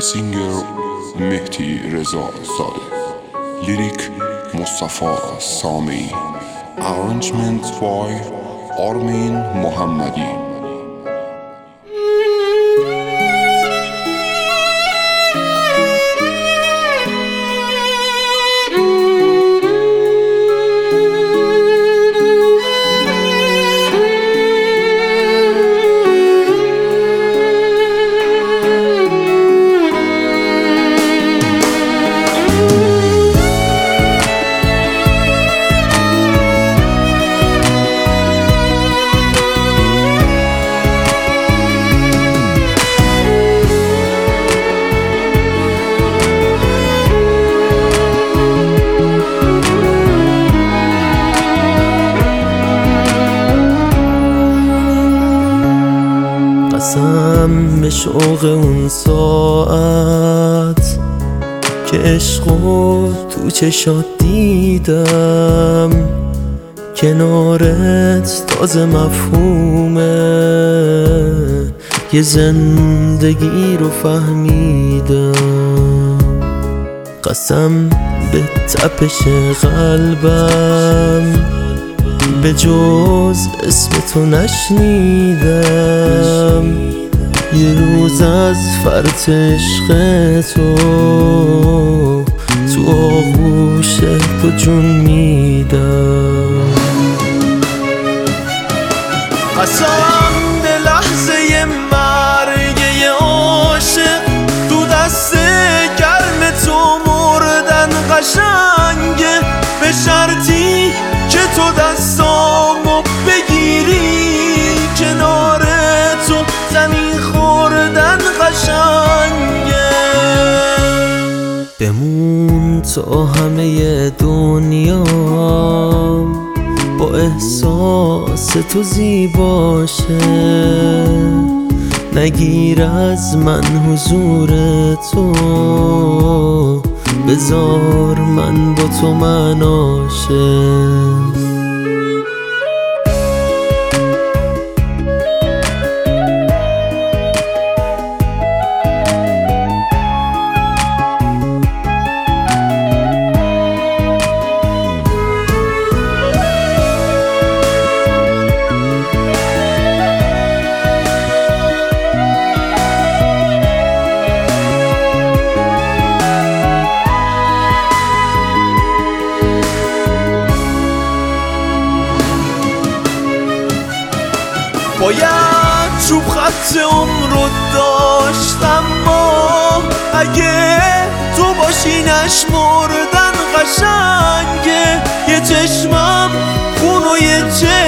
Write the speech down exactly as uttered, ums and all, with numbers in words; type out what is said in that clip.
سینگر مهدی رضا زاده، لیریک مصطفی سامی، arrangement by آرمین محمدی. قسم به شوق اون ساعت که عشقو تو چشات دیدم، کنارت تازه مفهومه یه زندگی رو فهمیدم. قسم به تپش قلبم به جز اسم تو نشنیدم، یه روز از فرط عشق تو تو آغوش تو جون میدم. قسم به لحظه مرگ یه عاشق تو دست گرم تو مردن قشنگه، به شرطی که تو دستامو بگیری کنار تو زمین خوردن قشنگه. بمون تا همه دنیا با احساس تو زیباشه، نگیر از من حضور تو، بذار من با تو مناشه. باید چوب خط عمر رو داشتم، ما اگه تو باشی نشمردن قشنگه. یه چشمم خون و یه چشم